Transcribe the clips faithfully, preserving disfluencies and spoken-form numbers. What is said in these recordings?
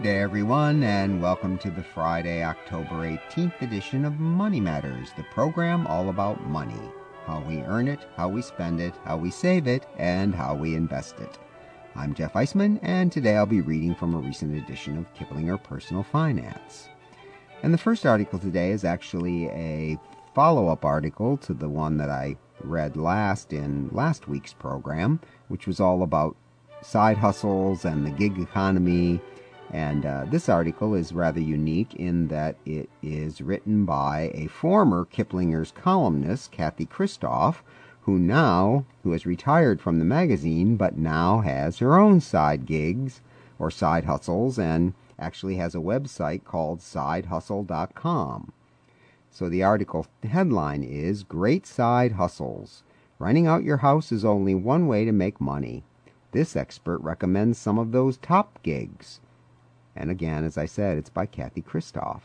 day, everyone, and welcome to the Friday, October eighteenth edition of Money Matters, the program all about money. How we earn it, how we spend it, how we save it, and how we invest it. I'm Jeff Eisman, and today I'll be reading from a recent edition of Kiplinger Personal Finance. And the first article today is actually a follow-up article to the one that I read last in last week's program, which was all about side hustles and the gig economy. And uh, this article is rather unique in that it is written by a former Kiplinger's columnist, Kathy Kristoff, who now, who has retired from the magazine, but now has her own side gigs or side hustles and actually has a website called side hustle dot com. So the article headline is, Great Side Hustles. Renting out your house is only one way to make money. This expert recommends some of those top gigs. And again, as I said, it's by Kathy Kristoff.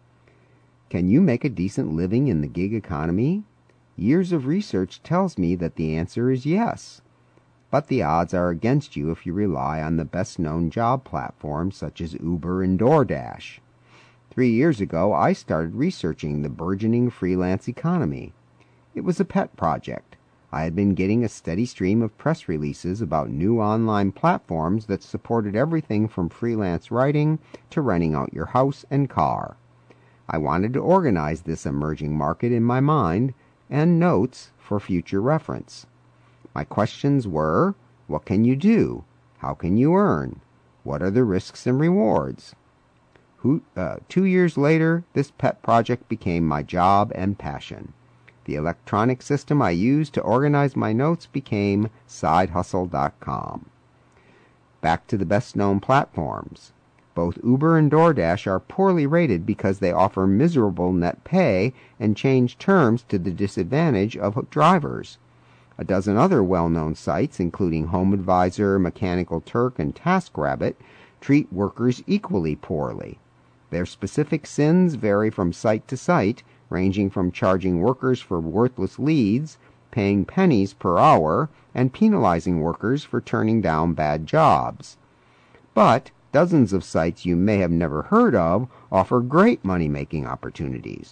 Can you make a decent living in the gig economy? Years of research tells me that the answer is yes. But the odds are against you if you rely on the best-known job platforms such as Uber and DoorDash. Three years ago, I started researching the burgeoning freelance economy. It was a pet project. I had been getting a steady stream of press releases about new online platforms that supported everything from freelance writing to renting out your house and car. I wanted to organize this emerging market in my mind and notes for future reference. My questions were, what can you do? How can you earn? What are the risks and rewards? Who, uh, two years later, this pet project became my job and passion. The electronic system I used to organize my notes became side hustle dot com. Back to the best-known platforms. Both Uber and DoorDash are poorly rated because they offer miserable net pay and change terms to the disadvantage of drivers. A dozen other well-known sites, including HomeAdvisor, Mechanical Turk, and TaskRabbit, treat workers equally poorly. Their specific sins vary from site to site, ranging from charging workers for worthless leads, paying pennies per hour, and penalizing workers for turning down bad jobs. But dozens of sites you may have never heard of offer great money-making opportunities.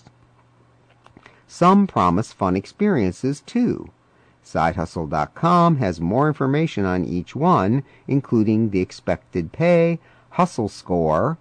Some promise fun experiences, too. side hustle dot com has more information on each one, including the expected pay, hustle score,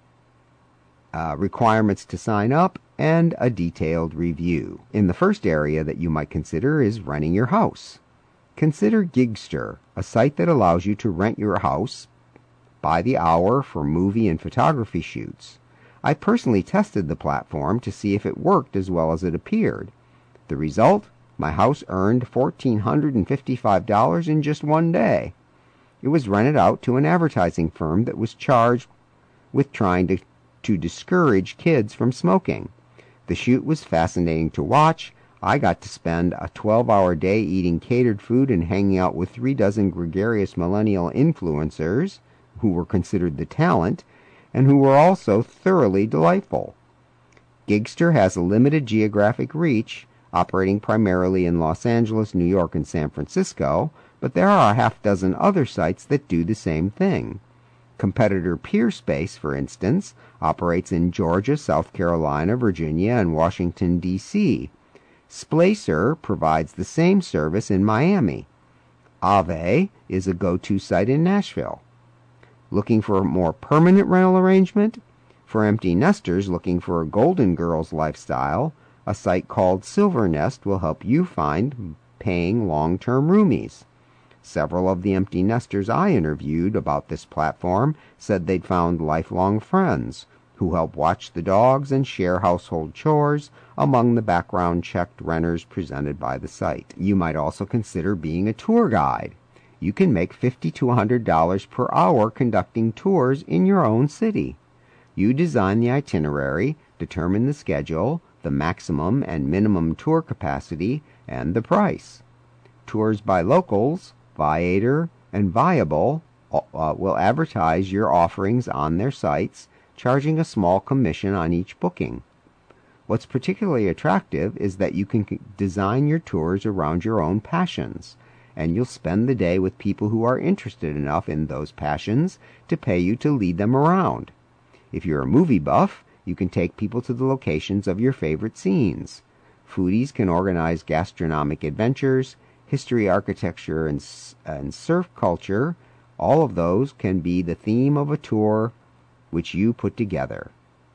uh, requirements to sign up, and a detailed review. In the first area that you might consider is renting your house. Consider Gigster, a site that allows you to rent your house by the hour for movie and photography shoots. I personally tested the platform to see if it worked as well as it appeared. The result? My house earned one thousand four hundred fifty-five dollars in just one day. It was rented out to an advertising firm that was charged with trying to, to discourage kids from smoking. The shoot was fascinating to watch. I got to spend a twelve-hour day eating catered food and hanging out with three dozen gregarious millennial influencers, who were considered the talent, and who were also thoroughly delightful. Gigster has a limited geographic reach, operating primarily in Los Angeles, New York, and San Francisco, but there are a half dozen other sites that do the same thing. Competitor Peerspace, for instance, operates in Georgia, South Carolina, Virginia, and Washington, D C Splacer provides the same service in Miami. Aave is a go-to site in Nashville. Looking for a more permanent rental arrangement? For empty nesters looking for a Golden Girls lifestyle, a site called Silver Nest will help you find paying long-term roomies. Several of the empty nesters I interviewed about this platform said they'd found lifelong friends who help watch the dogs and share household chores among the background-checked renters presented by the site. You might also consider being a tour guide. You can make fifty to one hundred dollars per hour conducting tours in your own city. You design the itinerary, determine the schedule, the maximum and minimum tour capacity, and the price. Tours by locals, Viator, and Viable uh, will advertise your offerings on their sites, charging a small commission on each booking. What's particularly attractive is that you can design your tours around your own passions, and you'll spend the day with people who are interested enough in those passions to pay you to lead them around. If you're a movie buff, you can take people to the locations of your favorite scenes. Foodies can organize gastronomic adventures, history, architecture, and, and surf culture. All of those can be the theme of a tour which you put together.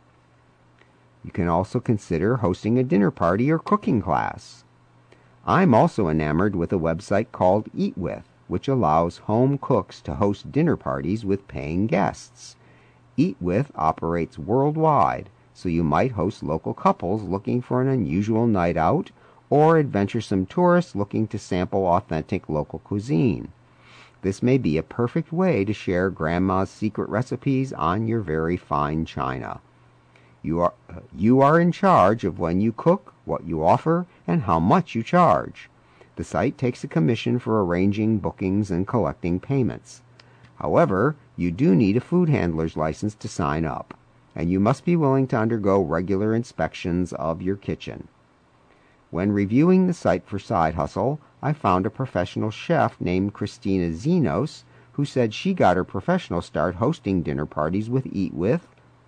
You can also consider hosting a dinner party or cooking class. I'm also enamored with a website called Eat With, which allows home cooks to host dinner parties with paying guests. Eat With operates worldwide, so you might host local couples looking for an unusual night out, or adventuresome tourists looking to sample authentic local cuisine. This may be a perfect way to share Grandma's secret recipes on your very fine china. You are, uh, you are in charge of when you cook, what you offer, and how much you charge. The site takes a commission for arranging bookings and collecting payments. However, you do need a food handler's license to sign up, and you must be willing to undergo regular inspections of your kitchen. When reviewing the site for Side Hustle, I found a professional chef named Christina Zenos, who said she got her professional start hosting dinner parties with Eat With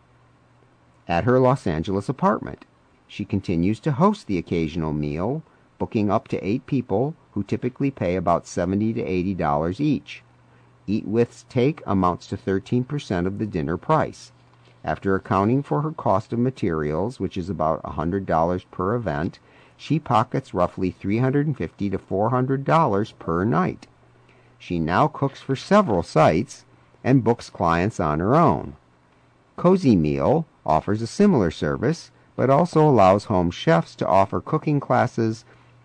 at her Los Angeles apartment. She continues to host the occasional meal, booking up to eight people who typically pay about seventy to eighty dollars each. Eat With's take amounts to thirteen percent of the dinner price. After accounting for her cost of materials, which is about one hundred dollars per event, she pockets roughly three hundred fifty to four hundred dollars per night. She now cooks for several sites and books clients on her own. Cozy Meal offers a similar service, but also allows home chefs to offer cooking classes.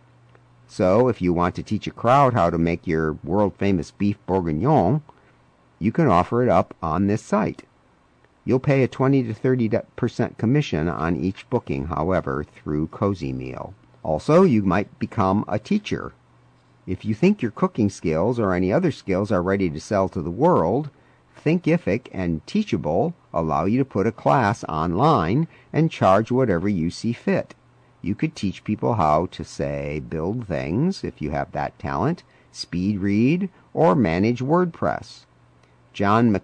So if you want to teach a crowd how to make your world-famous beef bourguignon, you can offer it up on this site. You'll pay a twenty to thirty percent commission on each booking, however, through Cozy Meal. Also, you might become a teacher. If you think your cooking skills or any other skills are ready to sell to the world, Thinkific and Teachable allow you to put a class online and charge whatever you see fit. You could teach people how to, say, build things, if you have that talent, speed read, or manage WordPress. John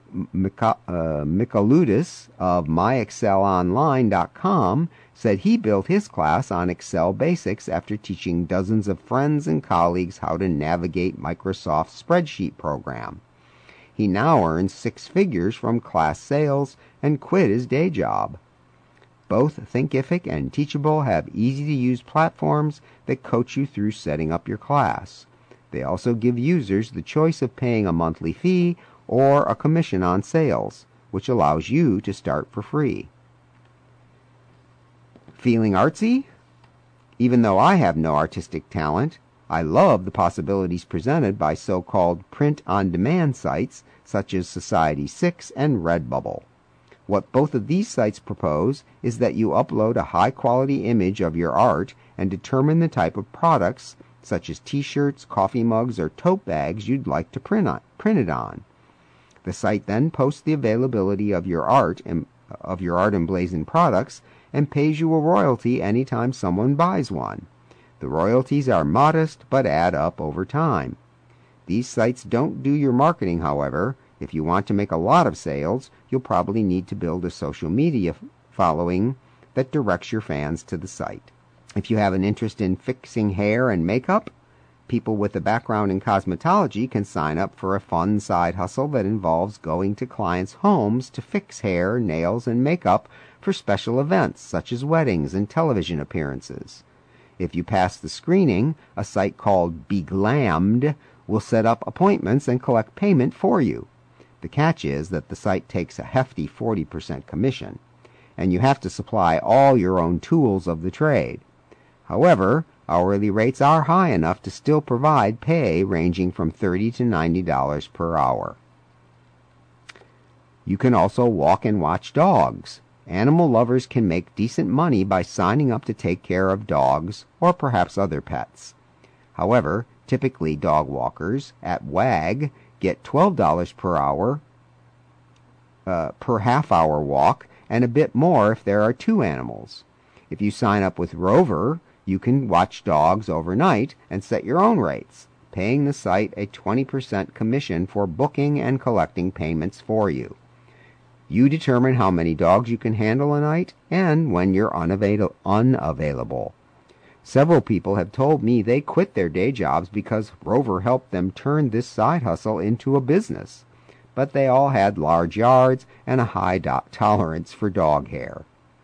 Michaludis of my excel online dot com said he built his class on Excel basics after teaching dozens of friends and colleagues how to navigate Microsoft's spreadsheet program. He now earns six figures from class sales and quit his day job. Both Thinkific and Teachable have easy-to-use platforms that coach you through setting up your class. They also give users the choice of paying a monthly fee or a commission on sales, which allows you to start for free. Feeling artsy? Even though I have no artistic talent, I love the possibilities presented by so-called print-on-demand sites such as Society six and Redbubble. What both of these sites propose is that you upload a high-quality image of your art and determine the type of products, such as t-shirts, coffee mugs, or tote bags you'd like to print, on, print it on. The site then posts the availability of your art and of your art emblazoned products and pays you a royalty anytime someone buys one. The royalties are modest but add up over time. These sites don't do your marketing, however. If you want to make a lot of sales, you'll probably need to build a social media following that directs your fans to the site. If you have an interest in fixing hair and makeup, people with a background in cosmetology can sign up for a fun side hustle that involves going to clients' homes to fix hair, nails, and makeup for special events such as weddings and television appearances. If you pass the screening, a site called BeGlammed will set up appointments and collect payment for you. The catch is that the site takes a hefty forty percent commission, and you have to supply all your own tools of the trade. However, hourly rates are high enough to still provide pay ranging from thirty to ninety dollars per hour. You can also walk and watch dogs. Animal lovers can make decent money by signing up to take care of dogs or perhaps other pets. However, typically dog walkers at WAG get twelve dollars per hour uh, per half-hour walk and a bit more if there are two animals. If you sign up with Rover, you can watch dogs overnight and set your own rates. paying the site a twenty percent commission for booking and collecting payments for you. You determine how many dogs you can handle a night and when you're unavail- unavailable. Several people have told me they quit their day jobs because Rover helped them turn this side hustle into a business. But they all had large yards and a high do- tolerance for dog hair.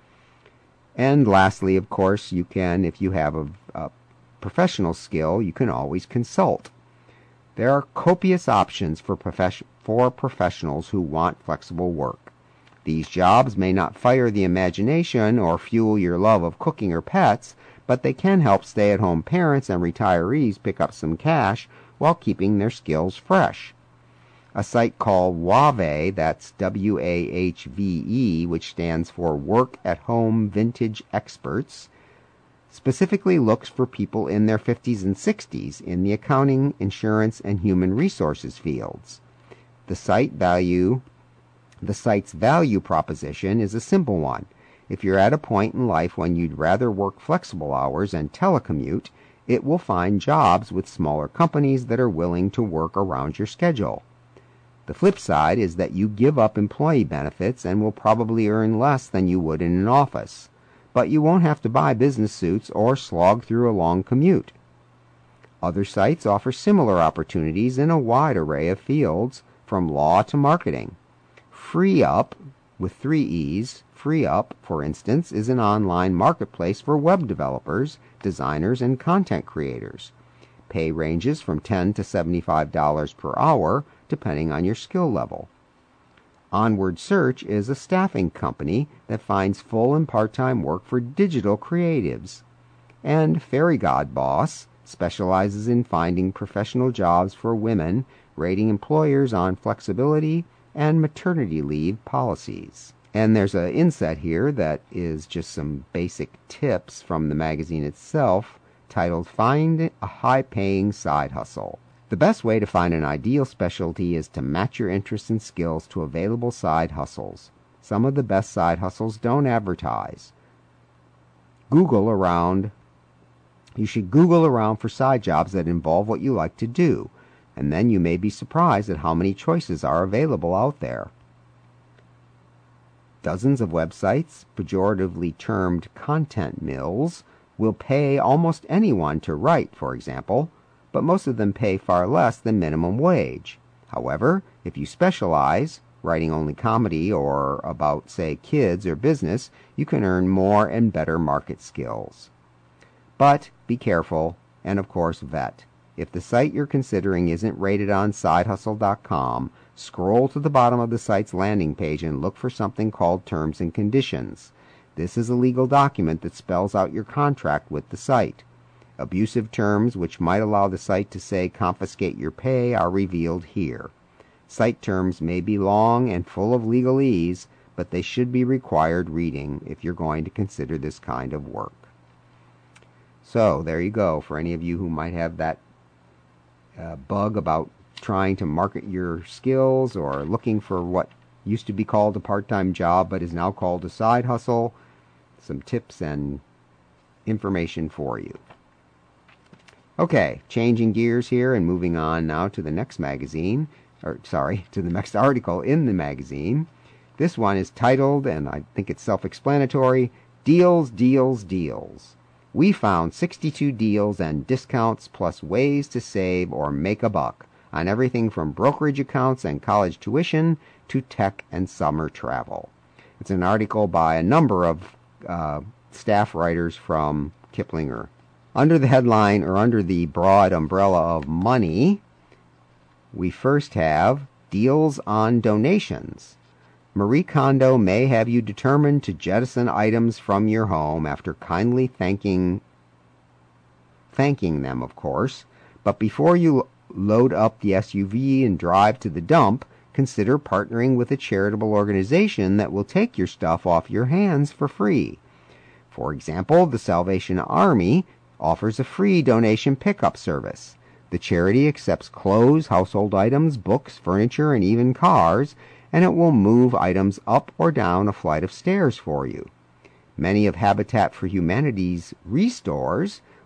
And lastly, of course, you can, if you have a, a professional skill, you can always consult. There are copious options for, profes- for professionals who want flexible work. These jobs may not fire the imagination or fuel your love of cooking or pets, but they can help stay-at-home parents and retirees pick up some cash while keeping their skills fresh. A site called Wahve, that's W A H V E, which stands for Work at Home Vintage Experts, specifically looks for people in their fifties and sixties in the accounting, insurance, and human resources fields. The site value The site's value proposition is a simple one. If you're at a point in life when you'd rather work flexible hours and telecommute, it will find jobs with smaller companies that are willing to work around your schedule. The flip side is that you give up employee benefits and will probably earn less than you would in an office, but you won't have to buy business suits or slog through a long commute. Other sites offer similar opportunities in a wide array of fields, from law to marketing. FreeUp, with three E's, FreeUp, for instance, is an online marketplace for web developers, designers, and content creators. Pay ranges from ten dollars to seventy-five dollars per hour, depending on your skill level. Onward Search is a staffing company that finds full and part-time work for digital creatives. And Fairy God Boss specializes in finding professional jobs for women, rating employers on flexibility and maternity leave policies. And there's an inset here that is just some basic tips from the magazine itself, titled Find a High-Paying Side Hustle. The best way to find an ideal specialty is to match your interests and skills to available side hustles. Some of the best side hustles don't advertise. Google around. You should Google around for side jobs that involve what you like to do, and then you may be surprised at how many choices are available out there. Dozens of websites, pejoratively termed content mills, will pay almost anyone to write, for example, but most of them pay far less than minimum wage. However, if you specialize, writing only comedy or about, say, kids or business, you can earn more and better market skills. But be careful, and of course vet. If the site you're considering isn't rated on side hustle dot com, scroll to the bottom of the site's landing page and look for something called Terms and Conditions. This is a legal document that spells out your contract with the site. Abusive terms, which might allow the site to say confiscate your pay, are revealed here. Site terms may be long and full of legalese, but they should be required reading if you're going to consider this kind of work. So, there you go, for any of you who might have that uh, bug about trying to market your skills or looking for what used to be called a part-time job but is now called a side hustle. Some tips and information for you. Okay, changing gears here and moving on now to the next magazine, or sorry, to the next article in the magazine. This one is titled, and I think it's self-explanatory, Deals, Deals, Deals. We found sixty-two deals and discounts plus ways to save or make a buck on everything from brokerage accounts and college tuition to tech and summer travel. It's an article by a number of uh, staff writers from Kiplinger. Under the headline, or under the broad umbrella of money, we first have Deals on Donations. Marie Kondo may have you determined to jettison items from your home after kindly thanking thanking them, of course, but before you load up the S U V and drive to the dump, consider partnering with a charitable organization that will take your stuff off your hands for free. For example, the Salvation Army offers a free donation pickup service. The charity accepts clothes, household items, books, furniture, and even cars, and it will move items up or down a flight of stairs for you. Many of Habitat for Humanity's restores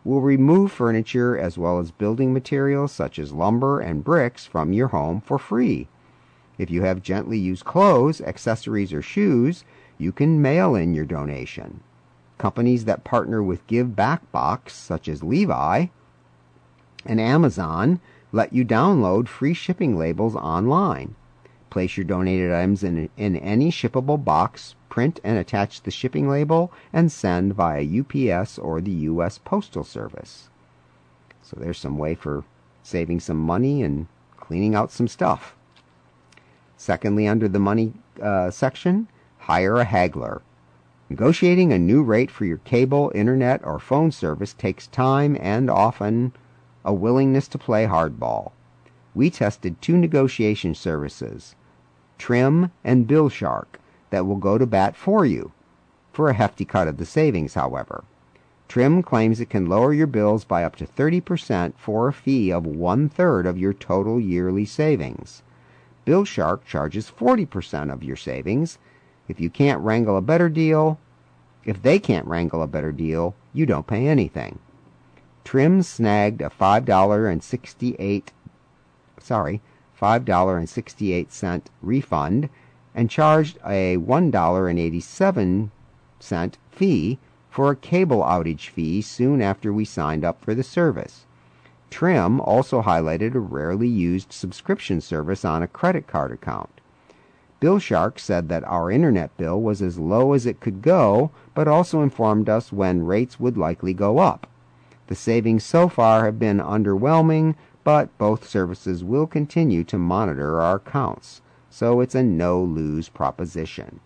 will remove furniture as well as building materials such as lumber and bricks from your home for free. If you have gently used clothes, accessories, or shoes, you can mail in your donation. Companies that partner with Give Back Box, such as Levi and Amazon, let you download free shipping labels online. Place your donated items in, in any shippable box, print and attach the shipping label, and send via U P S or the U S Postal Service. So there's some way for saving some money and cleaning out some stuff. Secondly, under the money uh, section, hire a haggler. Negotiating a new rate for your cable, internet, or phone service takes time and often a willingness to play hardball. We tested two negotiation services, Trim and BillShark, that will go to bat for you, for a hefty cut of the savings, however. Trim claims it can lower your bills by up to thirty percent for a fee of one-third of your total yearly savings. BillShark charges forty percent of your savings. If you can't wrangle a better deal, if they can't wrangle a better deal, you don't pay anything. Trim snagged a five dollars and sixty-eight sorry, five dollars and sixty-eight cents refund and charged a one dollar and eighty-seven cents fee for a cable outage fee soon after we signed up for the service. Trim also highlighted a rarely used subscription service on a credit card account. BillShark said that our internet bill was as low as it could go, but also informed us when rates would likely go up. The savings so far have been underwhelming, but both services will continue to monitor our accounts, so it's a no-lose proposition.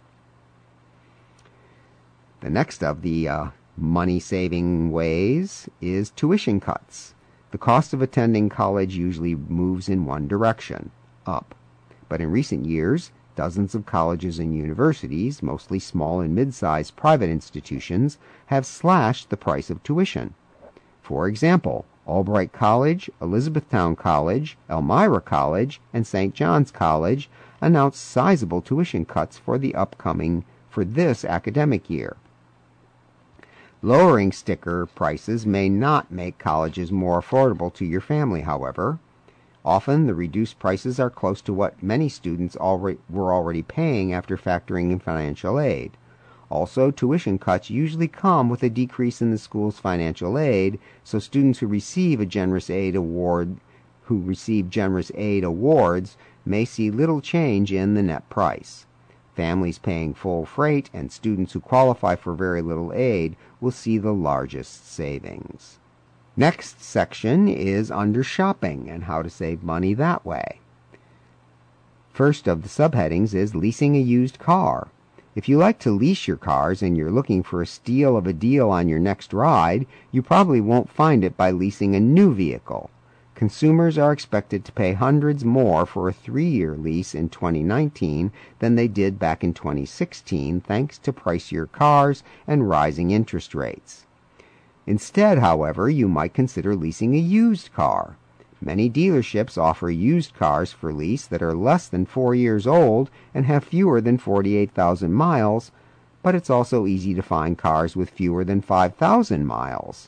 The next of the uh, money-saving ways is tuition cuts. The cost of attending college usually moves in one direction, up. But in recent years, dozens of colleges and universities, mostly small and mid-sized private institutions, have slashed the price of tuition. For example, Albright College, Elizabethtown College, Elmira College, and Saint John's College announced sizable tuition cuts for the upcoming, for this academic year. Lowering sticker prices may not make colleges more affordable to your family, however. Often the reduced prices are close to what many students already were already paying after factoring in financial aid. Also, tuition cuts usually come with a decrease in the school's financial aid, so students who receive a generous aid award who receive generous aid awards may see little change in the net price. Families paying full freight and students who qualify for very little aid will see the largest savings. Next section is under shopping and how to save money that way. First of the subheadings is leasing a used car. If you like to lease your cars and you're looking for a steal of a deal on your next ride, you probably won't find it by leasing a new vehicle. Consumers are expected to pay hundreds more for a three-year lease in twenty nineteen than they did back in twenty sixteen, thanks to pricier cars and rising interest rates. Instead, however, you might consider leasing a used car. Many dealerships offer used cars for lease that are less than four years old and have fewer than forty-eight thousand miles, but it's also easy to find cars with fewer than five thousand miles.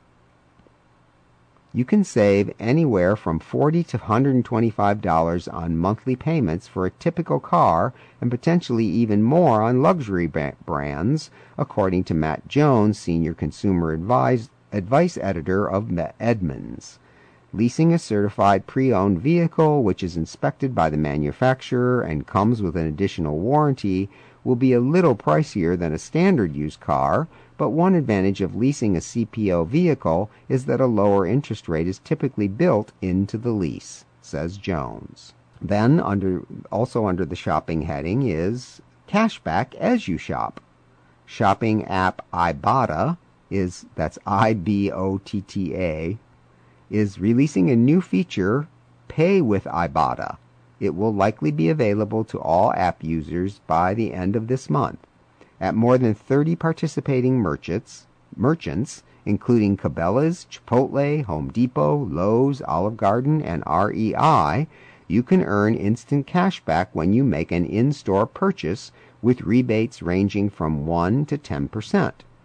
You can save anywhere from forty dollars to one hundred twenty-five dollars on monthly payments for a typical car and potentially even more on luxury brands, according to Matt Jones, Senior Consumer Advise, Advice Editor of Edmunds. Leasing a certified pre-owned vehicle, which is inspected by the manufacturer and comes with an additional warranty, will be a little pricier than a standard used car, but one advantage of leasing a C P O vehicle is that a lower interest rate is typically built into the lease, says Jones. Then, under also under the shopping heading is cashback as you shop. Shopping app Ibotta is, that's I B O T T A, is releasing a new feature, Pay with Ibotta. It will likely be available to all app users by the end of this month. At more than thirty participating merchants, merchants, including Cabela's, Chipotle, Home Depot, Lowe's, Olive Garden, and R E I, you can earn instant cash back when you make an in-store purchase with rebates ranging from one to ten percent.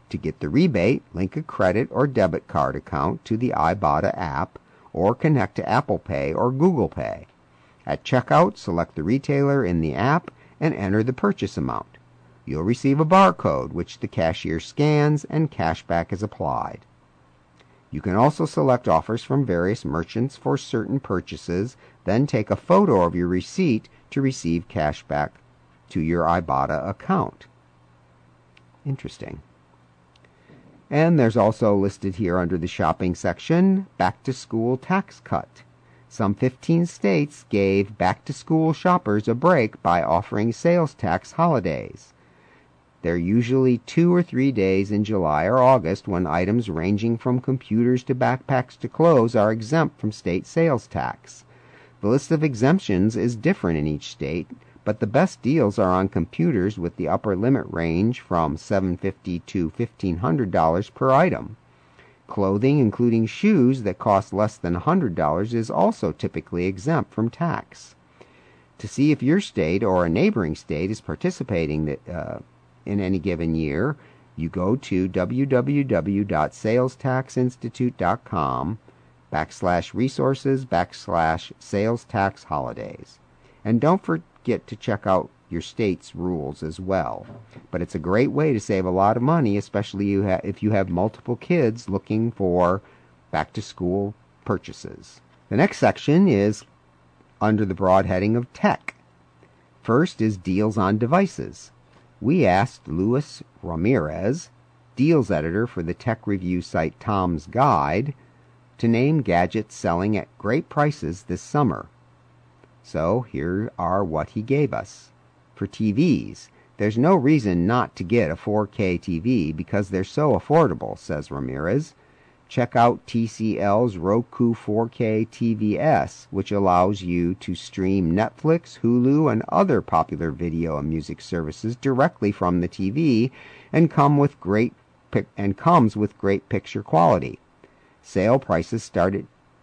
To get the rebate, link a credit or debit card account to the Ibotta app or connect to Apple Pay or Google Pay. At checkout, select the retailer in the app and enter the purchase amount. You'll receive a barcode which the cashier scans and cashback is applied. You can also select offers from various merchants for certain purchases, then take a photo of your receipt to receive cashback to your Ibotta account. Interesting. And there's also listed here under the shopping section, back-to-school tax cut. Some fifteen states gave back-to-school shoppers a break by offering sales tax holidays. They're usually two or three days in July or August when items ranging from computers to backpacks to clothes are exempt from state sales tax. The list of exemptions is different in each state, but the best deals are on computers with the upper limit range from seven hundred fifty dollars to fifteen hundred dollars per item. Clothing, including shoes that cost less than one hundred dollars, is also typically exempt from tax. To see if your state or a neighboring state is participating uh, in any given year, you go to www.salestaxinstitute.com backslash resources backslash sales tax holidays. And don't forget to check out your state's rules as well. But it's a great way to save a lot of money, especially you ha- if you have multiple kids looking for back-to-school purchases. The next section is under the broad heading of tech. First is deals on devices. We asked Luis Ramirez, deals editor for the tech review site Tom's Guide, to name gadgets selling at great prices this summer. So here are what he gave us. For T Vs, there's no reason not to get a four K T V because they're so affordable, says Ramirez. Check out T C L's Roku four K T V S, which allows you to stream Netflix, Hulu, and other popular video and music services directly from the T V and come with great and comes with great picture quality. Sale prices start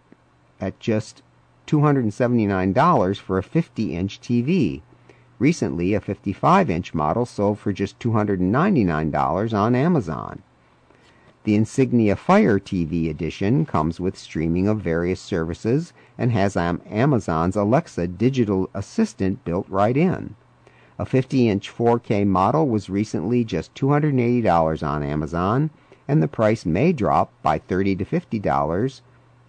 at just two hundred seventy-nine dollars for a fifty inch T V. Recently, a fifty-five inch model sold for just two hundred ninety-nine dollars on Amazon. The Insignia Fire T V edition comes with streaming of various services and has Amazon's Alexa digital assistant built right in. A fifty inch four K model was recently just two hundred eighty dollars on Amazon, and the price may drop by thirty to fifty dollars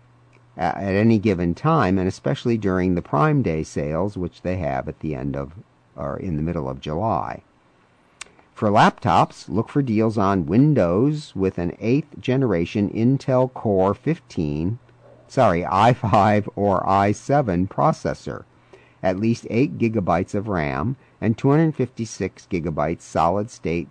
at any given time, and especially during the Prime Day sales, which they have at the end of or in the middle of July. For laptops, look for deals on Windows with an eighth generation Intel Core fifteen, sorry, i five or i seven processor, at least eight gigabytes of RAM, and two hundred fifty-six gigabytes solid-state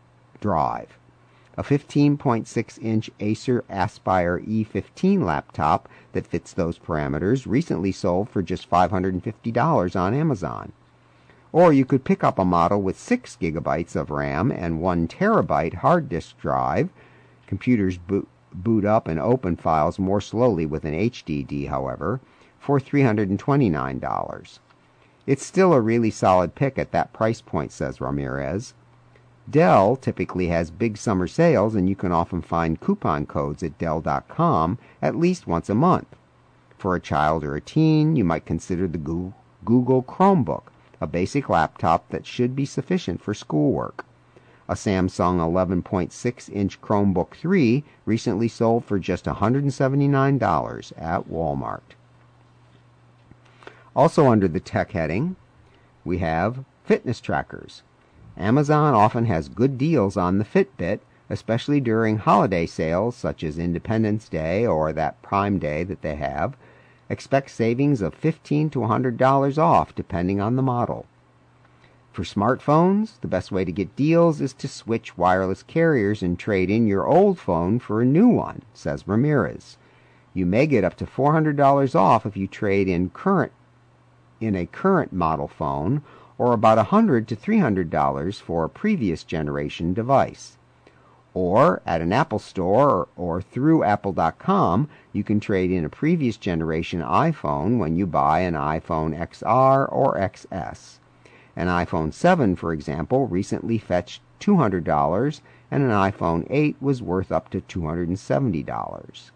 drive. A fifteen point six inch Acer Aspire E fifteen laptop that fits those parameters recently sold for just five hundred fifty dollars on Amazon. Or you could pick up a model with six gigabytes of RAM and one terabyte hard disk drive. Computers boot, boot up and open files more slowly with an H D D, however, for three hundred twenty-nine dollars. It's still a really solid pick at that price point, says Ramirez. Dell typically has big summer sales, and you can often find coupon codes at Dell dot com at least once a month. For a child or a teen, you might consider the Google Chromebook, a basic laptop that should be sufficient for schoolwork. A Samsung eleven point six inch Chromebook three recently sold for just one hundred seventy-nine dollars at Walmart. Also under the tech heading, we have fitness trackers. Amazon often has good deals on the Fitbit, especially during holiday sales such as Independence Day or that Prime Day that they have. Expect savings of fifteen to one hundred dollars off depending on the model. For smartphones, the best way to get deals is to switch wireless carriers and trade in your old phone for a new one, says Ramirez. You may get up to four hundred dollars off if you trade in current in a current model phone, or about one hundred dollars to three hundred dollars for a previous generation device. Or at an Apple store or, or through Apple dot com, you can trade in a previous generation iPhone when you buy an iPhone X R or X S. An iPhone seven, for example, recently fetched two hundred dollars, and an iPhone eight was worth up to two hundred seventy dollars.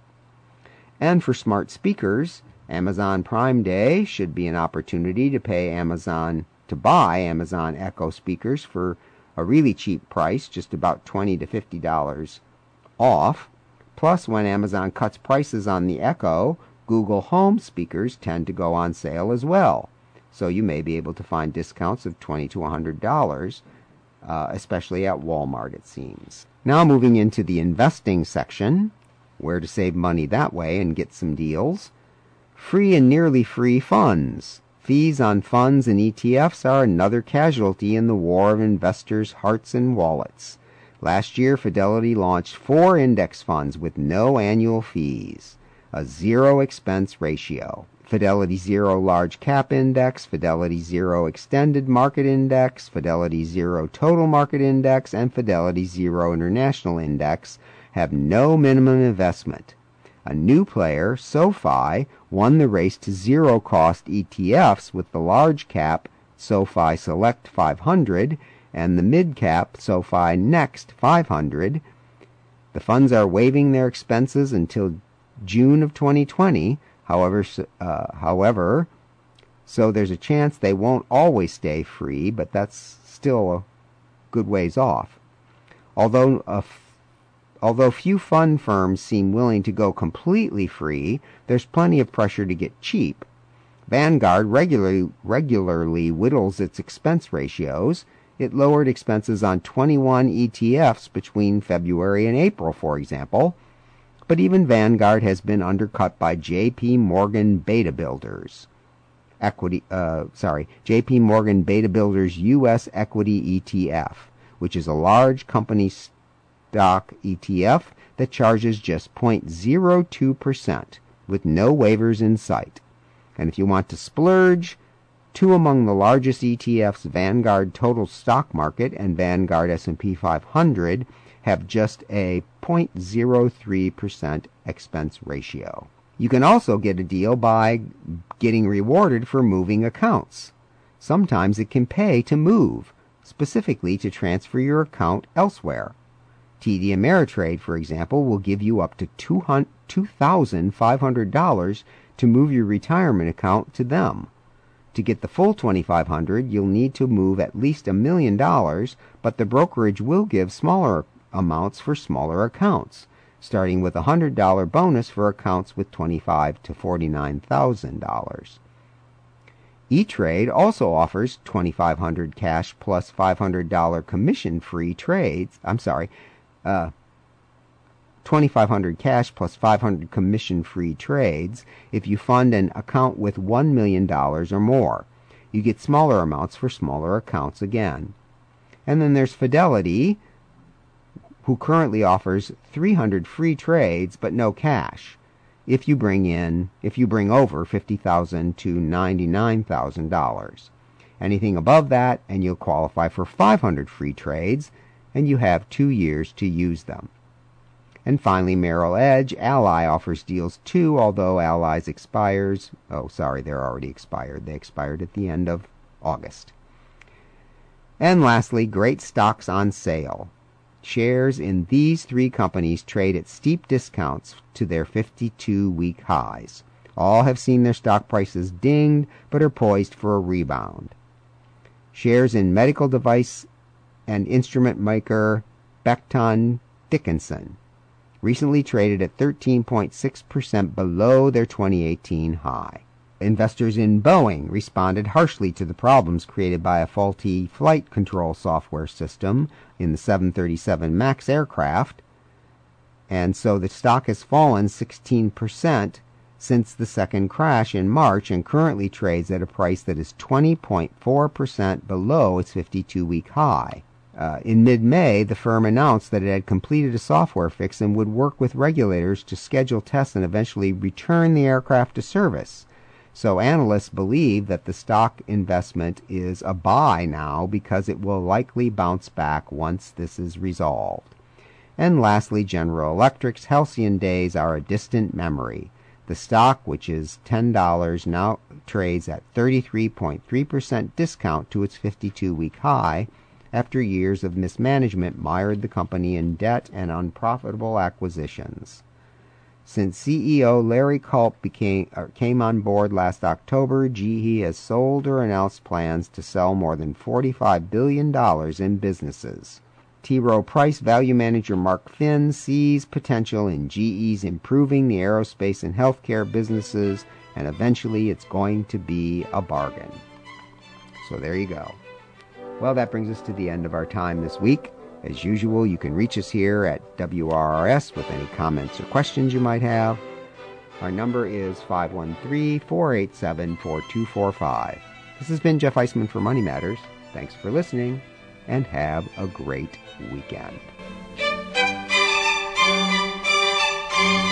And for smart speakers, Amazon Prime Day should be an opportunity to pay Amazon to buy Amazon Echo speakers for a really cheap price, just about twenty to fifty dollars off. Plus, when Amazon cuts prices on the Echo, Google Home speakers tend to go on sale as well. So you may be able to find discounts of twenty to one hundred dollars, uh, especially at Walmart, it seems. Now moving into the investing section, where to save money that way and get some deals. Free and nearly free funds. Fees on funds and E T Fs are another casualty in the war of investors' hearts and wallets. Last year, Fidelity launched four index funds with no annual fees, a zero expense ratio. Fidelity Zero Large Cap Index, Fidelity Zero Extended Market Index, Fidelity Zero Total Market Index, and Fidelity Zero International Index have no minimum investment. A new player, SoFi, won the race to zero-cost E T Fs with the large cap SoFi Select five hundred and the mid-cap SoFi Next five hundred. The funds are waiving their expenses until June of twenty twenty. However, uh, however, so there's a chance they won't always stay free, but that's still a good ways off. Although a Although few fund firms seem willing to go completely free, there's plenty of pressure to get cheap. Vanguard regularly, regularly whittles its expense ratios. It lowered expenses on twenty-one E T Fs between February and April, for example. But even Vanguard has been undercut by J P Morgan Beta Builders. Equity, uh, sorry, J P Morgan Beta Builders U S Equity E T F, which is a large company stock E T F that charges just zero point zero two percent with no waivers in sight. And if you want to splurge, two among the largest E T Fs, Vanguard Total Stock Market and Vanguard S and P five hundred, have just a zero point zero three percent expense ratio. You can also get a deal by getting rewarded for moving accounts. Sometimes it can pay to move, specifically to transfer your account elsewhere. T D Ameritrade, for example, will give you up to two thousand five hundred dollars to move your retirement account to them. To get the full twenty-five hundred dollars, you'll need to move at least a million dollars, but the brokerage will give smaller amounts for smaller accounts, starting with a one hundred dollars bonus for accounts with twenty-five thousand to forty-nine thousand dollars. E-Trade also offers twenty-five hundred dollars cash plus five hundred dollars commission-free trades. I'm sorry, uh, twenty-five hundred dollars cash plus five hundred dollars commission-free trades if you fund an account with one million dollars or more. You get smaller amounts for smaller accounts again. And then there's Fidelity, who currently offers three hundred free trades but no cash if you bring in if you bring over fifty thousand dollars to ninety-nine thousand dollars. Anything above that and you'll qualify for five hundred free trades, and you have two years to use them. And finally, Merrill Edge Ally offers deals too, although Ally's expires oh sorry they're already expired they expired at the end of August. And lastly, great stocks on sale. Shares in these three companies trade at steep discounts to their fifty-two week highs. All have seen their stock prices dinged, but are poised for a rebound. Shares in medical device and instrument maker Becton Dickinson recently traded at thirteen point six percent below their twenty eighteen high. Investors in Boeing responded harshly to the problems created by a faulty flight control software system in the seven thirty-seven MAX aircraft, and so the stock has fallen sixteen percent since the second crash in March and currently trades at a price that is twenty point four percent below its fifty-two week high. Uh, in mid-May, the firm announced that it had completed a software fix and would work with regulators to schedule tests and eventually return the aircraft to service. So analysts believe that the stock investment is a buy now because it will likely bounce back once this is resolved. And lastly, General Electric's halcyon days are a distant memory. The stock, which is ten dollars, now trades at thirty-three point three percent discount to its fifty-two week high, after years of mismanagement mired the company in debt and unprofitable acquisitions. Since C E O Larry Culp became, or came on board last October, G E has sold or announced plans to sell more than forty-five billion dollars in businesses. T. Rowe Price Value Manager Mark Finn sees potential in G E's improving the aerospace and healthcare businesses, and eventually it's going to be a bargain. So there you go. Well, that brings us to the end of our time this week. As usual, you can reach us here at W R R S with any comments or questions you might have. Our number is five one three, four eight seven, four two four five. This has been Jeff Eisman for Money Matters. Thanks for listening, and have a great weekend.